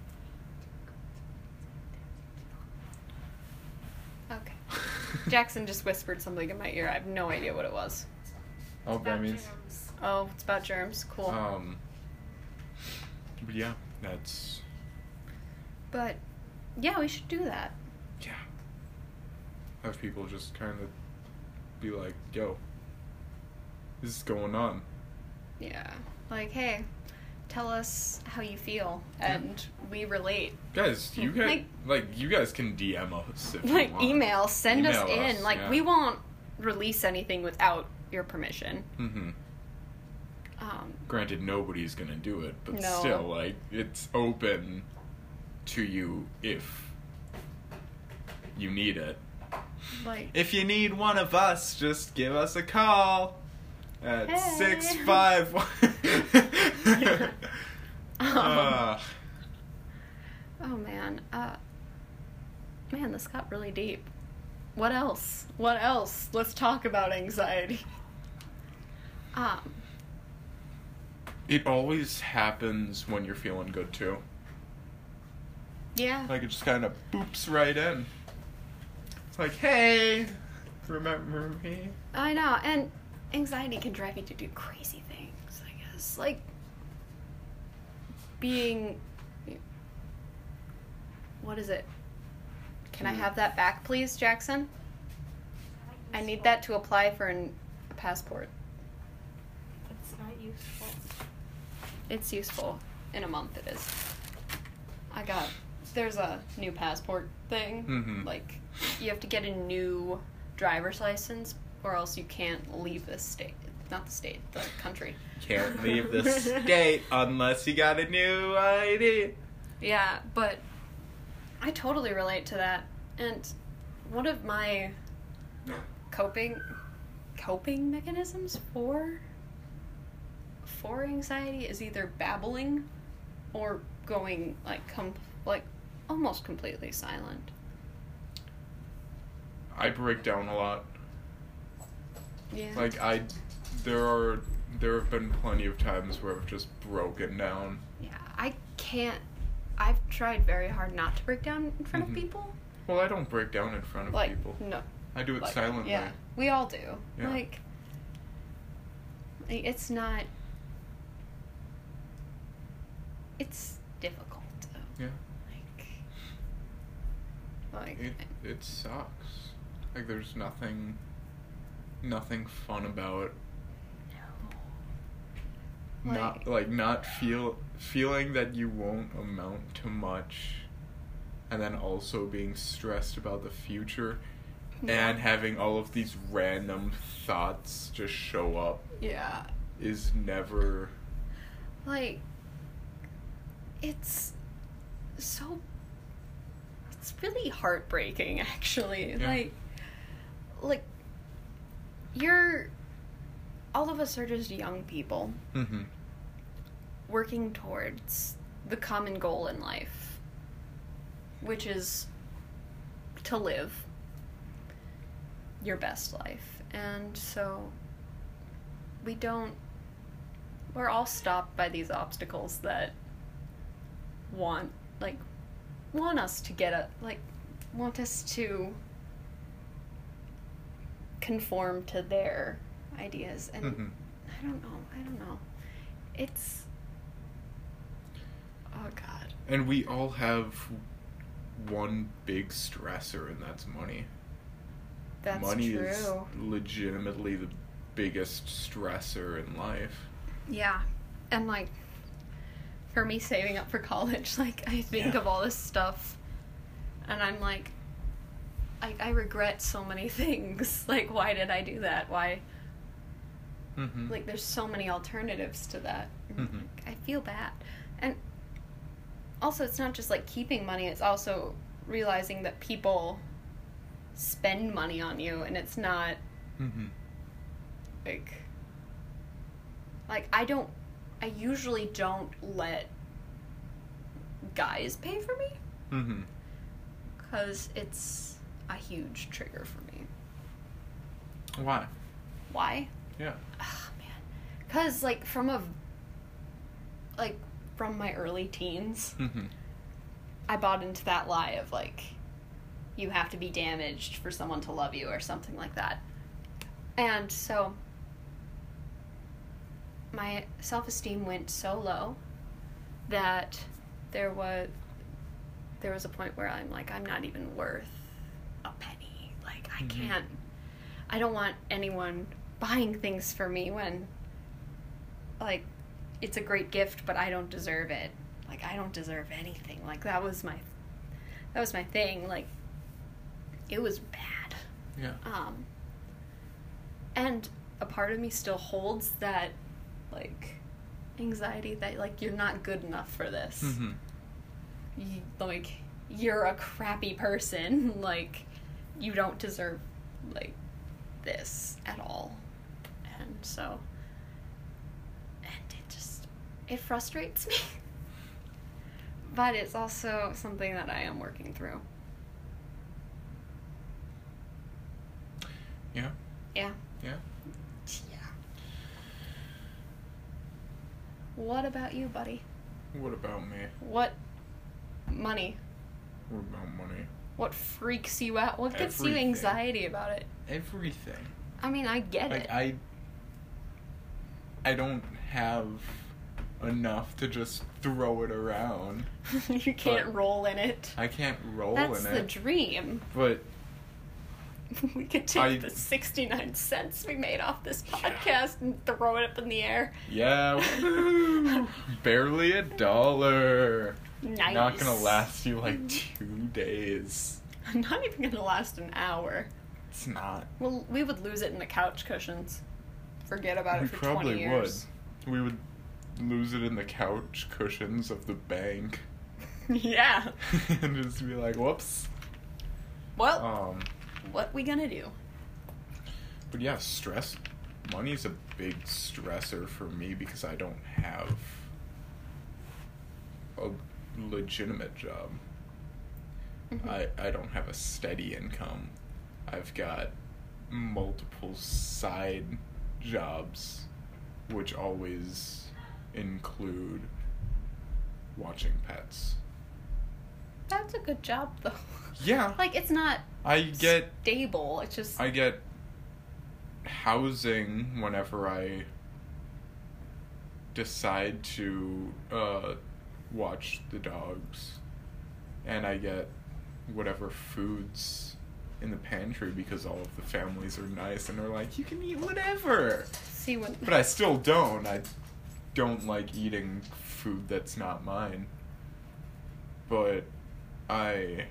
Okay. Jackson just whispered something in my ear. I have no idea what it was. Oh, that means. Oh, it's about germs. Cool. Um. But yeah, that's. But, yeah, we should do that. Yeah. Have people just kind of be like, yo, this is going on. Yeah. Like, hey, tell us how you feel, and we relate. Guys, you guys, Like- like, you guys can D M us if you Like, want. email, send us Email in. us, Like, yeah. we won't release anything without your permission. Mm-hmm. Um, Granted, nobody's gonna do it, but No. still, like, it's open to you if you need it. like, If you need one of us, just give us a call at Hey. six five one. um, uh, oh man, uh, man, this got really deep. What else? What else? Let's talk about anxiety. Um, it always happens when you're feeling good too. yeah. Like, it just kind of boops right in. It's like, hey, remember me? I know, and anxiety can drive you to do crazy things, I guess. Like, being... What is it? Can I have that back, please, Jackson? I need that to apply for an, a passport. It's not useful. It's useful. In a month it is. I got... There's a new passport thing. Mhm. Like, you have to get a new driver's license, or else you can't leave the state. Not the state, the country. Can't leave the state unless you got a new I D. Yeah, but I totally relate to that. And one of my coping coping mechanisms for for anxiety is either babbling or going like com- like almost completely silent. I break down a lot. Yeah. Like, I, there are, there have been plenty of times where I've just broken down. Yeah, I can't. I've tried very hard not to break down in front Mhm. of people. Well, I don't break down in front of Like, people. no. I do it Like, silently. Yeah, we all do. Yeah. Like, like, it's not. It's difficult, though. Yeah. Like, like. It it sucks. Like, there's nothing, nothing fun about no. not Like- like not feel feeling that you won't amount to much, and then also being stressed about the future, Yeah. and having all of these random thoughts just show up Yeah. is never. Like, it's so. It's really heartbreaking, actually. Yeah. Like, like, you're. All of us are just young people Mm-hmm. working towards the common goal in life, which is to live your best life. And so we don't, we're all stopped by these obstacles that want, like, want us to get a, like, want us to conform to their ideas. And Mm-hmm. I don't know, I don't know. It's, oh God. And we all have one big stressor, and that's money. That's money true. is legitimately the biggest stressor in life. Yeah. And, like, for me saving up for college, like, I think Yeah. of all this stuff, and I'm like, I, I regret so many things. Like, why did I do that? Why? Mm-hmm. Like, there's so many alternatives to that. And, Mhm. like, I feel bad. And also, it's not just, like, keeping money, it's also realizing that people spend money on you, and it's not, Mm-hmm. like, like, I don't, I usually don't let guys pay for me, Mm-hmm. because it's a huge trigger for me. Why? Why? Yeah. Ah, man. Because, like, from a, like, from my early teens, Mm-hmm. I bought into that lie of, like, you have to be damaged for someone to love you or something like that. And so my self-esteem went so low that there was there was a point where I'm like, I'm not even worth a penny. Like, I Mhm. can't, I don't want anyone buying things for me when, like, it's a great gift, but I don't deserve it. Like, I don't deserve anything. Like, that was my, that was my thing. Like, it was bad. Yeah. Um, and a part of me still holds that like, anxiety that, like, you're not good enough for this. Mm-hmm. You, like, you're a crappy person. Like, you don't deserve, like, this at all. And so, and it just, it frustrates me. But it's also something that I am working through. Yeah. Yeah. Yeah. Yeah. What about you, buddy? What about me? What money? What about money? What freaks you out? What gives you Everything. anxiety about it? Everything. I mean, I get Like it. I I don't have enough to just throw it around. You can't but roll in it. I can't roll That's in the it. dream. But We could take I- the sixty-nine cents we made off this podcast and throw it up in the air. yeah, woo, barely a dollar. Nice. Not gonna last you like two days. I'm not even gonna last an hour. It's not. Well, we would lose it in the couch cushions. Forget about We it for probably twenty years. would. We would lose it in the couch cushions of the bank. Yeah. And just be like, whoops. Well, Um, what we gonna do? but yeah, stress. Money's a big stressor for me because I don't have a legitimate job. Mhm. I, I don't have a steady income. I've got multiple side jobs, which always include watching pets. That's a good job, though. Yeah. Like, it's not I get stable. It's just... I get housing whenever I decide to uh, watch the dogs, and I get whatever foods in the pantry because all of the families are nice and they're like, you can eat whatever. See, when... But I still don't. I don't like eating food that's not mine. But I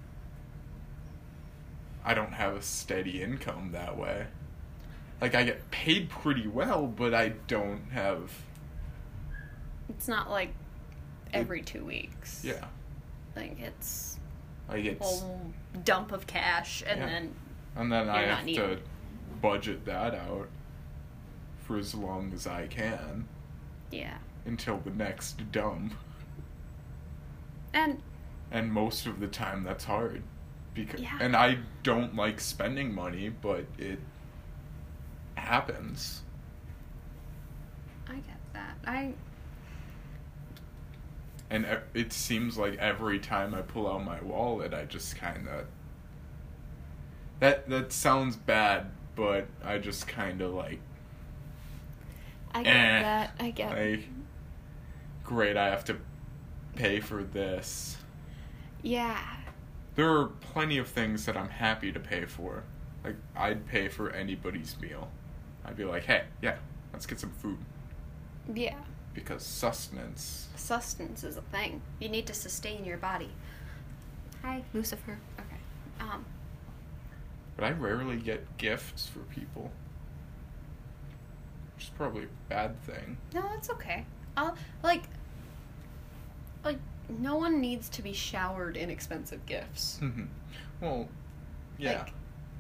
I don't have a steady income that way. Like, I get paid pretty well, but I don't have... It's not like every two weeks. Yeah. Like, it's Like, a it's... whole dump of cash, and Yeah. then... And then I you're not have needing to it. budget that out for as long as I can Yeah. until the next dump. And... And most of the time that's hard. Because Yeah. and I don't like spending money, but it happens. I get that. I... And e- it seems like every time I pull out my wallet, I just kind of... That that sounds bad, but I just kind of like... I get Eh. that. I get Like, great, I have to pay for this. Yeah. There are plenty of things that I'm happy to pay for. Like, I'd pay for anybody's meal. I'd be like, hey, yeah, let's get some food. Yeah. Because sustenance... Sustenance is a thing. You need to sustain your body. Hi, Lucifer. Okay. Um... But I rarely get gifts for people. Which is probably a bad thing. No, that's okay. I'll, like... Like, no one needs to be showered in expensive gifts. Mhm. Well, yeah. Like,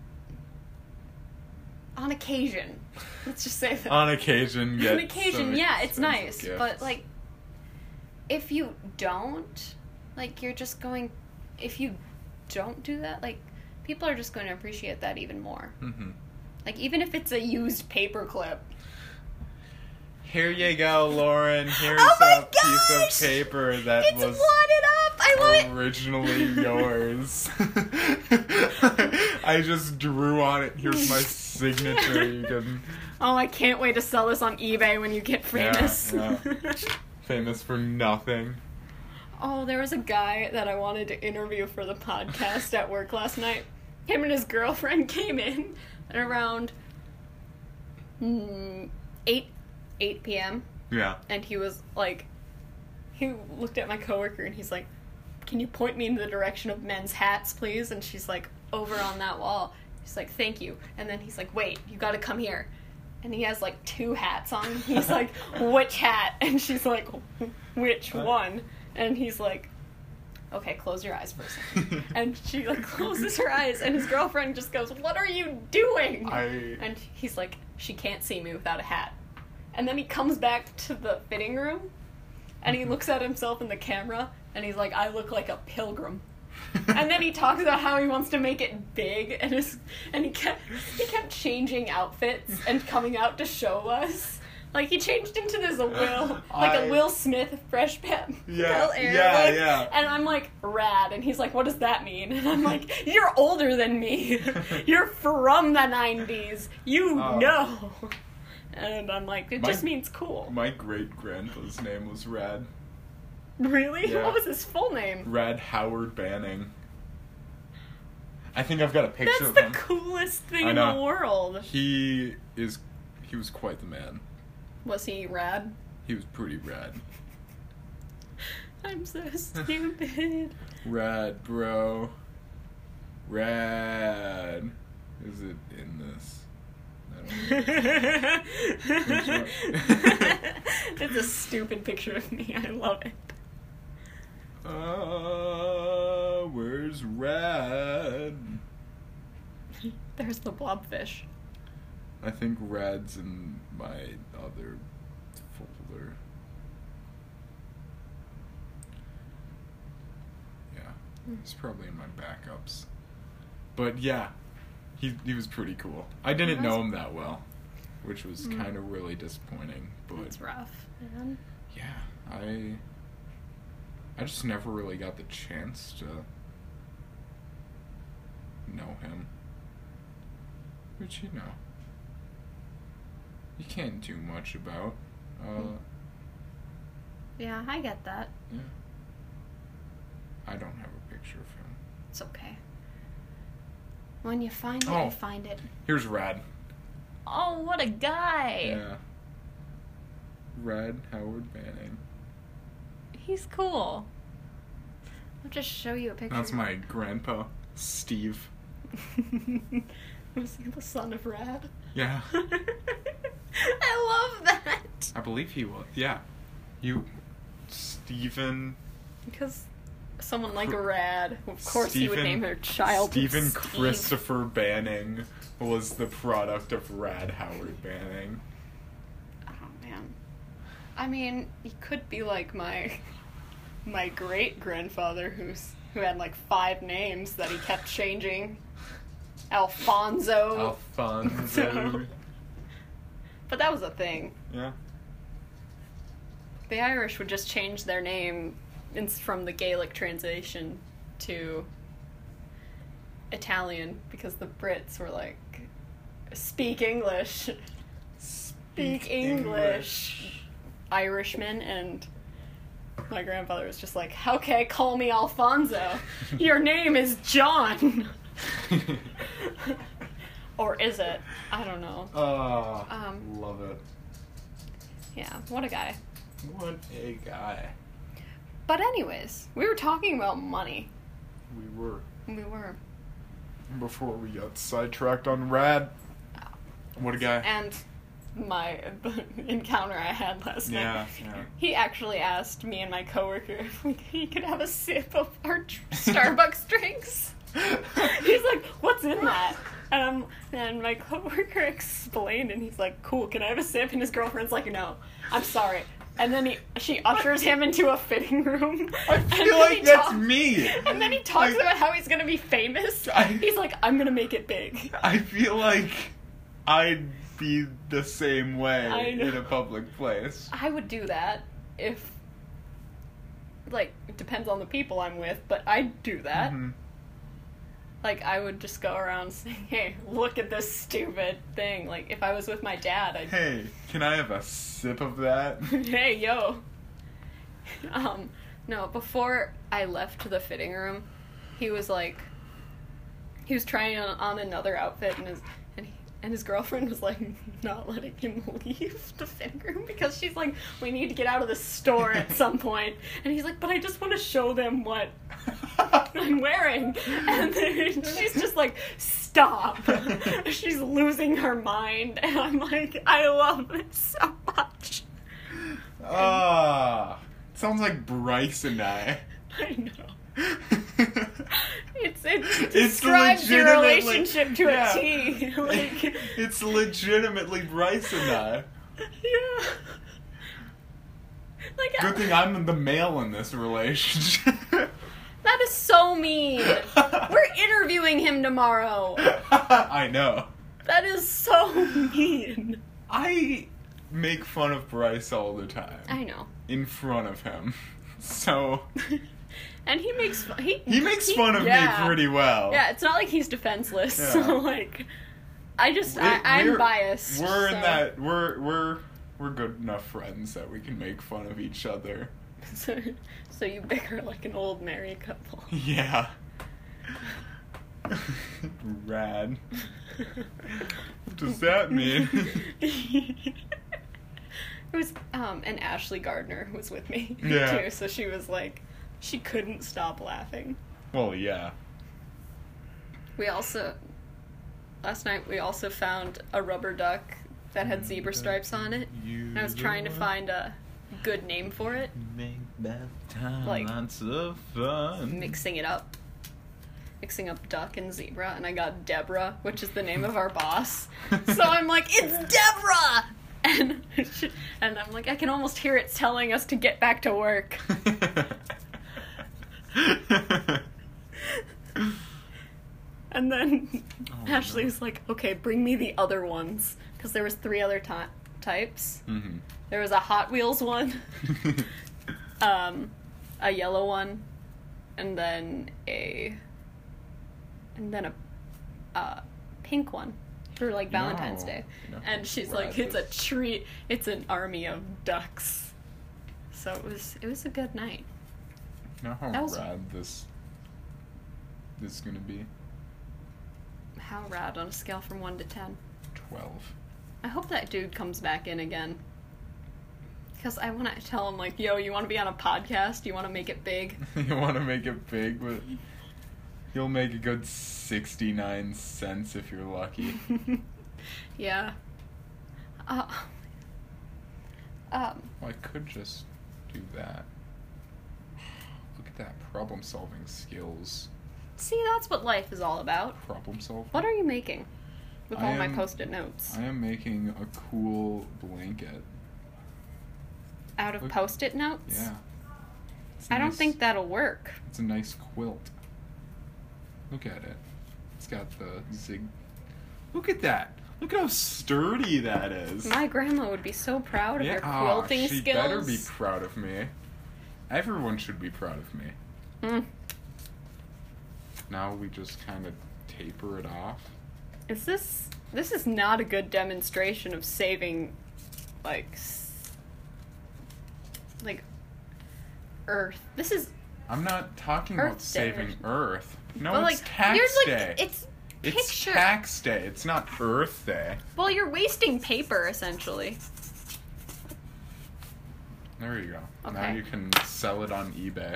on occasion. Let's just say that. On occasion, get On occasion, some yeah, it's expensive nice. gifts. But, like, if you don't, like, you're just going... If you don't do that, like, people are just going to appreciate that even more. Mhm. Like, even if it's a used paperclip. Here you go, Lauren. Here's Oh my a piece gosh! of paper that It's was wadded up! I love it! originally yours. I just drew on it. Here's my signature. You can... Oh, I can't wait to sell this on eBay when you get famous. Yeah, famous for nothing. Oh, there was a guy that I wanted to interview for the podcast at work last night. Him and his girlfriend came in at around mm, eight eight p.m. Yeah. and he was like, he looked at my coworker and he's like, "Can you point me in the direction of men's hats, please?" And she's like, "Over on that wall." He's like, "Thank you." And then he's like, "Wait, you gotta come here." and he has like two hats on. He's like, which hat? And she's like, which one? And he's like, okay, close your eyes for a second. And she like closes her eyes, and his girlfriend just goes, what are you doing? I... And he's like, she can't see me without a hat. And then he comes back to the fitting room, and he looks at himself in the camera, and he's like, I look like a pilgrim. And then he talks about how he wants to make it big, and his, and he kept he kept changing outfits and coming out to show us. Like, he changed into this Will, like I- a Will Smith Fresh Pet Yeah, Bel-Air yeah, look. yeah. And I'm like, rad. And he's like, what does that mean? And I'm like, you're older than me. You're from the nineties. You Oh. know. And I'm like, it My- just means cool. My great-grandpa's name was Rad. Really? Yeah. What was his full name? Rad Howard Banning. I think I've got a picture That's of the him. coolest thing I in know. the world. He is... He was quite the man. Was he rad? He was pretty rad. I'm so stupid. Rad, bro. Rad. Is it in this? I don't know. It's a stupid picture of me. I love it. Uh, where's Rad? There's the blobfish. I think Rad's in my other folder. Yeah, it's probably in my backups. But yeah, he he was pretty cool. I didn't know him that well, which was Mm. kind of really disappointing. But It's rough, man. yeah, I I just never really got the chance to know him. Which, you know, you can't do much about. Uh, Yeah, I get that. yeah. I don't have a picture of him. It's okay. When you find it, Oh. you find it. Here's Rad. Oh, what a guy! Yeah. Rad Howard Banning. He's cool. I'll just show you a picture. That's my grandpa, Steve. Was he the son of Rad? Yeah. I love that! I believe he was. Yeah. You, Stephen. Because someone like Rad, of course he would Stephen- name their child Stephen Steve. Christopher Banning was the product of Rad Howard Banning. Oh man. I mean, he could be like my my great grandfather who's who had like five names that he kept changing. Alfonso. Alfonso. But that was a thing. Yeah. The Irish would just change their name in, from the Gaelic translation to Italian because the Brits were like, speak English. Speak English. Irishmen, and my grandfather was just like, okay, call me Alfonso. Your name is John. Or is it? I don't know. Oh, Um, love it. Yeah, what a guy. What a guy. But anyways, we were talking about money. We were. We were. Before we got sidetracked on Rad. What a guy. And my the encounter I had last Yeah, night. yeah. He actually asked me and my coworker if we, he could have a sip of our tr- Starbucks drinks. He's like, "What's in that?" And I'm, and my coworker explained, and he's like, "Cool, can I have a sip?" And his girlfriend's like, "No, I'm sorry." And then he, she ushers him into a fitting room. I and feel then like he that's talk- me. And then he talks Like- about how he's gonna be famous. I- He's like, "I'm gonna make it big." I feel like I'd be the same way I know. in a public place. I would do that if, like, it depends on the people I'm with, but I'd do that. Mhm. Like, I would just go around saying, hey, look at this stupid thing. Like, if I was with my dad, I'd, Hey, can I have a sip of that? hey, yo. Um, no, before I left the fitting room, he was like, he was trying on, on another outfit, and his, and, he, and his girlfriend was like, not letting him leave the fitting room because she's like, we need to get out of the store at some point. And he's like, but I just want to show them what I'm wearing. And then she's just like, stop. She's losing her mind. And I'm like, I love this so much. Ah, sounds like Bryce and I. I know. It's it It's describes your legitimately- relationship to yeah. a T. Like, It's legitimately Bryce and I. yeah. Like, Good thing I'm the male in this relationship. that is so mean. We're interviewing him tomorrow. I know. That is so mean. I make fun of Bryce all the time. I know. In front of him. So, And he makes fun. He, he makes he- fun of yeah. me pretty well. Yeah, it's not like he's defenseless. Yeah. So like, I just We- I, I'm we're- biased. We're in so. that, we're, we're, we're good enough friends that we can make fun of each other. So, so you bicker like an old married couple. Yeah. Rad. What does that mean? It was um and Ashley Gardner was with me Yeah. too, so she was like, she couldn't stop laughing. Well, yeah. We also last night we also found a rubber duck that had zebra stripes on it. And I was trying to find a good name for it, Make that time Like, lots of fun. mixing it up. Mixing up duck and zebra, and I got Deborah, which is the name of our boss. So I'm like, it's Deborah! And she, and I'm like, I can almost hear it telling us to get back to work. And then Oh, Ashley no. was like, okay, bring me the other ones. Because there was three other ty- types. Mm-hmm. There was a Hot Wheels one, um, a yellow one, and then a, and then a, uh, pink one for like Valentine's No. Day. You know And she's how like, rad it's a this- treat. It's an army of ducks. So it was, it was a good night. You know how That was- rad this this is gonna be? How rad on a scale from one to ten. Twelve. I hope that dude comes back in again. Because I want to tell him, like, yo, you want to be on a podcast? You want to make it big? You want to make it big, but you'll make a good sixty-nine cents if you're lucky. Yeah. Uh, um, Well, I could just do that. Look at that problem solving skills. see, that's what life is all about. Problem solving? What are you making with I all my am- post-it notes? I am making a cool blanket. Out of look- post-it notes? Yeah. It's I don't nice- think that'll work. It's a nice quilt. Look at it. It's got the zig. Look at that. Look at how sturdy that is. My grandma would be so proud of yeah, your ah, quilting she skills. better be proud of me. Everyone should be proud of me. Mm. Now we just kind of taper it off. Is this... This is not a good demonstration of saving, like... s- Like... Earth. This is... I'm not talking Earth about Day. saving Earth. No, well, it's like, tax you're, day. like, It's it's picture... tax day. It's not Earth Day. Well, you're wasting paper, essentially. There you go. Now Okay. you can sell it on eBay.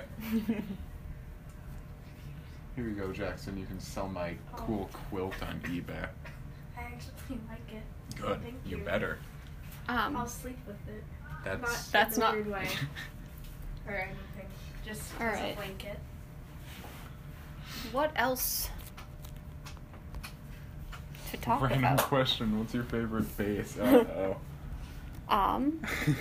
Here you go, Jackson. You can sell my cool quilt on eBay. I actually like it. Good. Thank You you. better. Um, I'll sleep with it. That's Not That's in a not- weird way or anything. Just All as right. a blanket. what else to talk random about? question. What's your favorite base? Uh Um,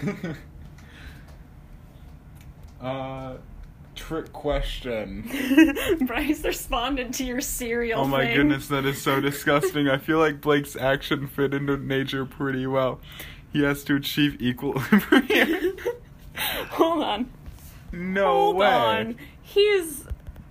oh. uh, trick question. Bryce responded to your cereal Oh my thing. goodness, that is so disgusting. I feel like Blake's action fit into nature pretty well. He has to achieve equilibrium. Hold on. No Hold way. on. He's...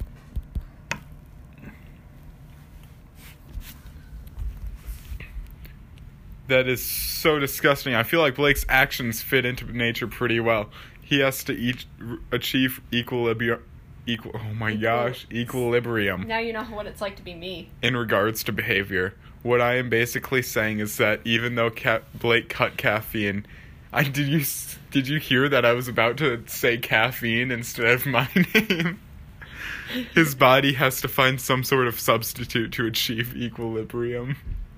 That is so disgusting. I feel like Blake's actions fit into nature pretty well. He has to each achieve equilibrium. Equal. Oh my Equal- gosh, equilibrium Now you know what it's like to be me. in regards to behavior. What I am basically saying is that even though ca- Blake cut caffeine, I did you s- did you hear that I was about to say caffeine instead of my name? his body has to find some sort of substitute to achieve equilibrium.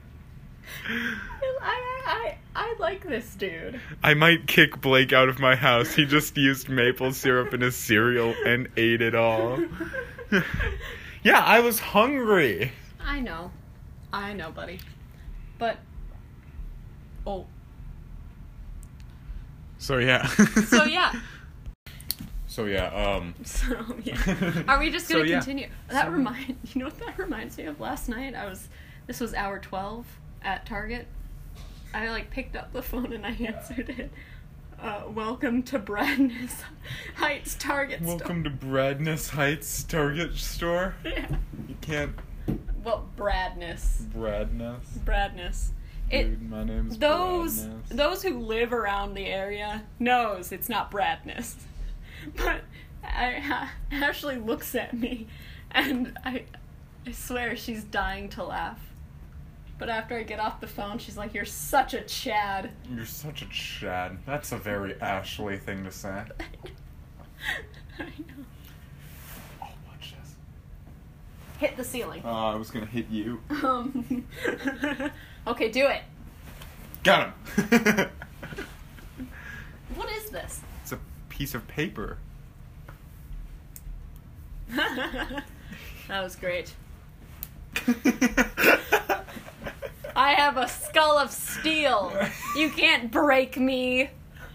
I, I, I like this dude. I might kick Blake out of my house. He just used maple syrup in his cereal and ate it all. Yeah, I was hungry. I know. I know, buddy. But, oh. So, yeah. So, yeah. So, yeah, um... So, yeah. Are we just gonna So, yeah. continue? That So- remind you know what that reminds me of? Last night, I was, this was hour twelve at Target. I, like, picked up the phone and I answered it. Uh, welcome to Bradness Heights Target store. Welcome to Bradness Heights Target store. Yeah. You can't... Well, Bradness. Bradness? Bradness. It, Dude, my name's those Bradness. those who live around the area knows it's not Bradness. But I, Ashley looks at me, and I, I swear she's dying to laugh. But after I get off the phone, she's like, "You're such a Chad." You're such a Chad. That's a very Ashley thing to say. I know. Oh, watch this. Hit the ceiling. Uh, I was gonna hit you. Um. Okay, do it. Got him! What is this? It's a piece of paper. That was great. I have a skull of steel. You can't break me.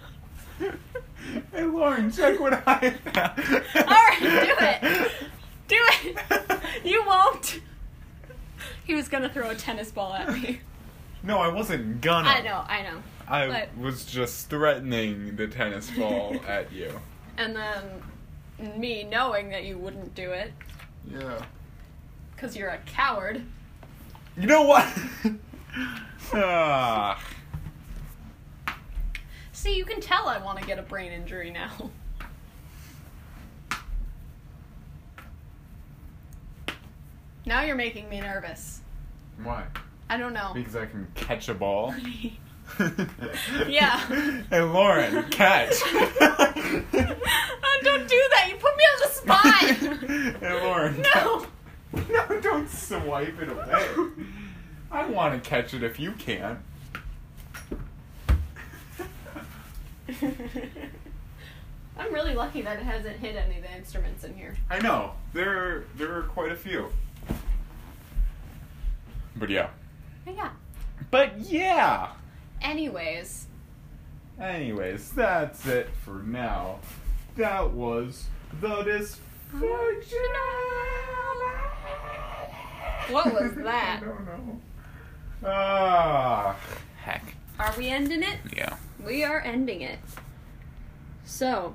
Hey, Lauren, check what I found. Alright, do it. Do it. You won't. He was gonna throw a tennis ball at me. No, I wasn't gonna. I know, I know. I but- was just threatening the tennis ball at you. And then me knowing that you wouldn't do it, Yeah. because you're a coward. You know what? ah. See, you can tell I want to get a brain injury now. Now you're making me nervous. Why? I don't know. Because I can catch a ball? Yeah. Hey, Lauren, catch. Oh, don't do that. You put me on the spot. Hey, Lauren. No. No, don't swipe it away. I want to catch it if you can. I'm really lucky that it hasn't hit any of the instruments in here. I know. There, there are quite a few. But yeah. But yeah. But yeah. Anyways. Anyways, that's it for now. That was the dysfunctional. What was that? I don't know. Ah, heck. Are we ending it? Yeah. We are ending it. So.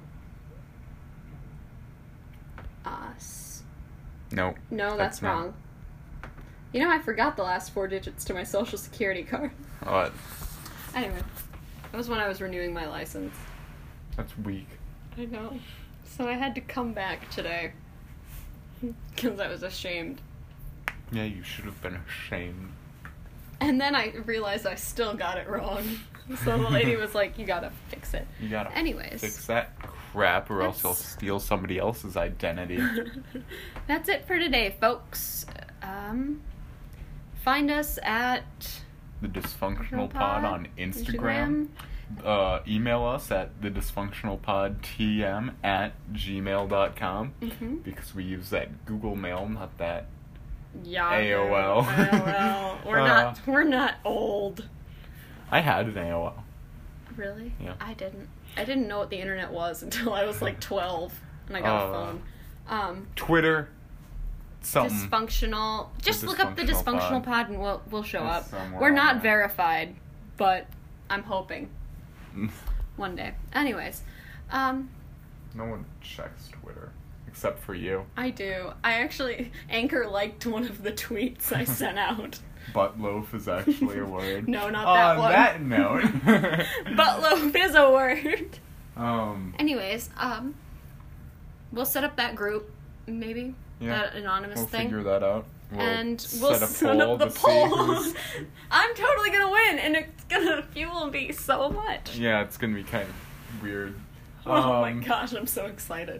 Us. No. No, that's, That's not- wrong. You know, I forgot the last four digits to my social security card. What? Anyway, that was when I was renewing my license. That's weak. I know. So I had to come back today. Because I was ashamed. Yeah, you should have been ashamed. And then I realized I still got it wrong. So the lady was like, you gotta fix it. You gotta Anyways. fix that crap or else you'll That's- steal somebody else's identity. That's it for today, folks. Um, find us at The Dysfunctional Pod on Instagram. Instagram. Uh, email us at the dysfunctionalpodtm at gmail dot com Mhm. because we use that Google Mail, not that Yeah. A O L. A O L. We're Uh, not. We're not old. I had an A O L. Really? Yeah. I didn't. I didn't know what the internet was until I was like twelve and I got Uh, a phone. Um, Twitter. Something. dysfunctional. Just look up the Dysfunctional dysfunctional Pod. pod and we'll we'll show It's up. somewhere We're on not there. verified, but I'm hoping one day. Anyways, um, No one checks Twitter except for you. I do. I actually Anchor liked one of the tweets I sent out. Butt loaf is actually a word. No, not that On one. that note. Buttloaf is a word. Um. Anyways, um, we'll set up that group, maybe Yeah. that anonymous We'll thing, figure that out. We'll and we'll set a set poll up the to see poll. who's- I'm totally gonna win, and it's gonna fuel me so much. Yeah, it's gonna be kind of weird. Oh my Um, gosh, I'm so excited.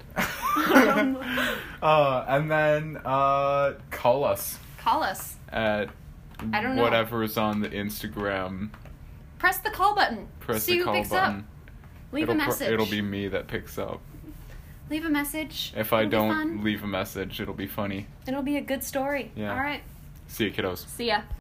uh, and then uh, call us Call us. at I don't know. whatever is on the Instagram. Press the call button. Press See the who call picks button. up. Leave it'll a pr- message. it'll be me that picks up. Leave a message. If I It'll be don't fun. leave a message, it'll be funny. It'll be a good story. Yeah. All right. See you, kiddos. See ya.